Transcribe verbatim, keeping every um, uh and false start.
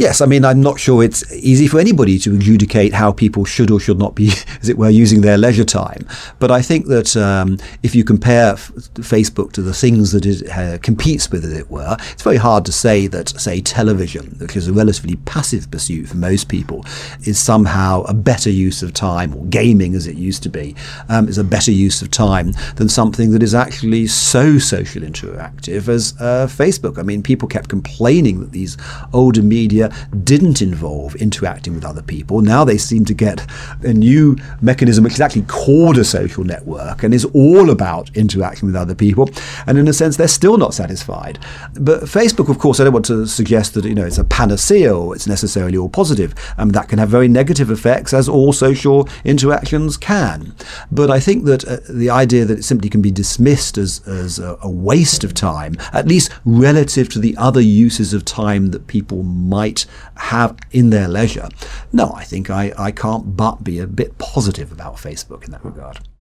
Yes, I mean, I'm not sure it's easy for anybody to adjudicate how people should or should not be, as it were, using their leisure time. But I think that um, if you compare f- Facebook to the things that it uh, competes with, as it were, it's very hard to say that, say, television, which is a relatively passive pursuit for most people, is somehow a better use of time, or gaming as it used to be, um, is a better use of time than something that is actually so social interactive as uh, Facebook. I mean, people kept complaining that these older media didn't involve interacting with other people. Now they seem to get a new mechanism which is actually called a social network and is all about interacting with other people. And in a sense, they're still not satisfied. But Facebook, of course, I don't want to suggest that, you know, it's a panacea or it's necessarily all positive. Um, that can have very negative effects, as all social interactions can. But I think that uh, the idea that it simply can be dismissed as, as a, a waste of time, at least relative to the other uses of time that people might have in their leisure. No, I think I, I can't but be a bit positive about Facebook in that regard.